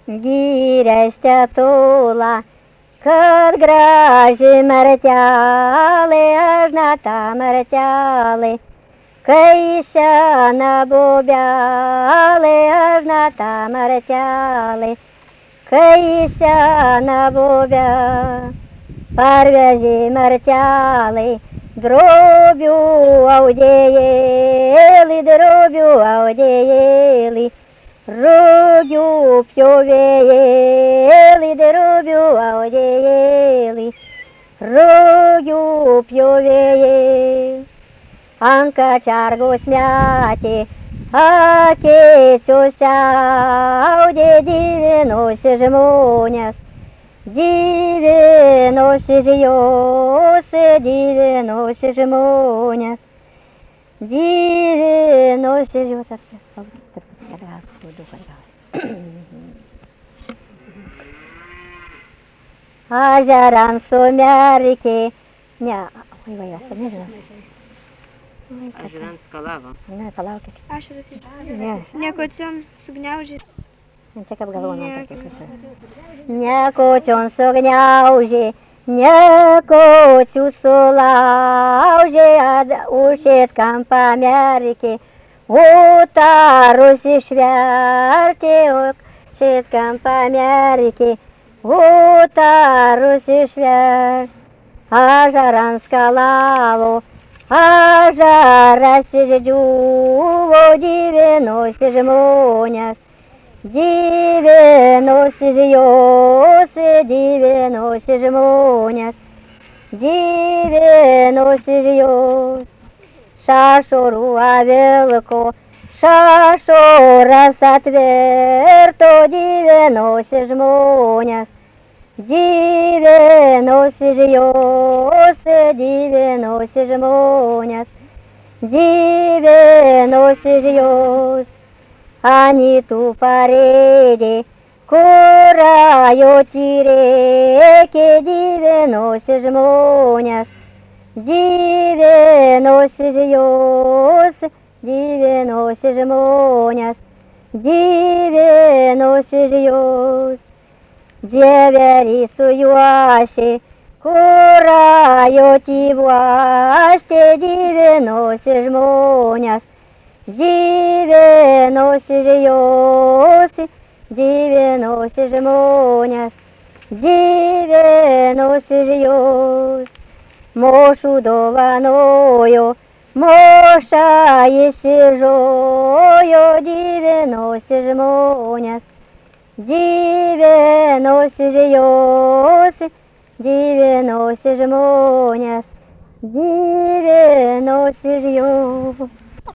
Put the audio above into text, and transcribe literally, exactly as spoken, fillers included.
Girias tetula, kad graži martelė, aš nata martelė, kai sena bobelė, aš nata martelė, kai sena bobelė. Parvežė martelė, drobių audėjėlį, drobių audėjėlį, rugių pjovėjėlį, rugių audėjėlį, rugių pjovėjėlį. Ant kačergos metė, akėčiuose audė, divinosi žmonės, divinosi jos, divinosi žmonės, divinosi jos. Ežeran sumerkė, ne, oi, vai, aš tam nežinau. Ežeran skalavo. Ne, palaukit. Ašaras ir Ne. nekocion sugniaužė. Tik apgalvojau tokį. Nekocion sugniaužė, nekocių sulaužė, užėtkam pamerkė, utarus išvertė, užėtkam pamerkė, utarus išvertė. Ežeran skalavo, ežeras išdžiūvo, divinosi žmonės, divinosi jos, divinosi žmonės, divinosi jos. Šašorų avilko, šašoras atverto, divinosi žmonės, divinosi jos, divinosi žmonės, divinosi jos. Anytų pareidė, kurajo tyrėkė, divinosi žmonės, divinosi jos, divinosi žmonės, divinosi jos. Dieverį sujuošė, kurajo tyvuoštė, divinosi žmonės, divinosi jos, divinosi žmonės, divinosi jos. Mošų dovanojo, mošą išsižojo, divinosi žmonės, divinosi jos, divinosi žmonės, divinosi jos.